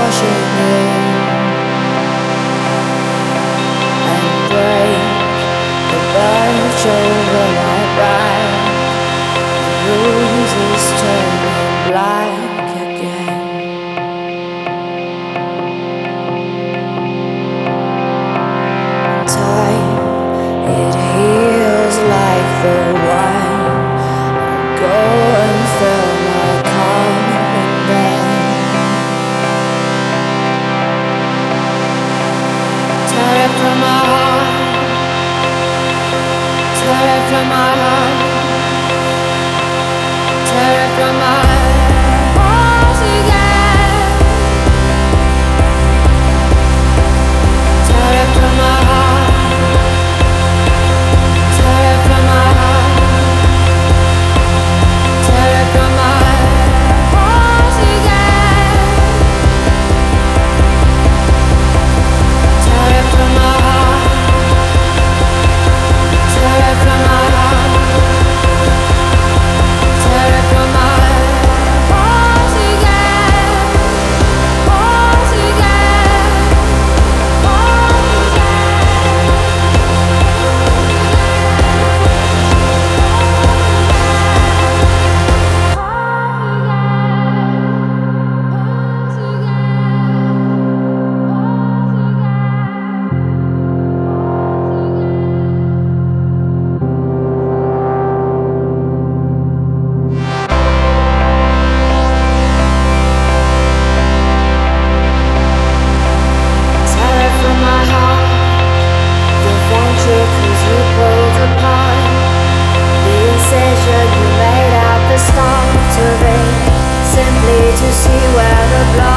rushing in and break the birch over my back. The bruises turning black again. Time, it heals like the wine. Go and fill my cup again. Tear it from my heart. Tear it from my heart. Tear it from my heart again. Tear it from my heart. Tear it from my heart. Tear it from my heart again. Tear it from my heart. Tear it from my heart. Tear it from my heart again. Heart again. Heart Tear it from my heart. The ventricles you pulled apart. The incision you made at the start of it, simply to see where the blood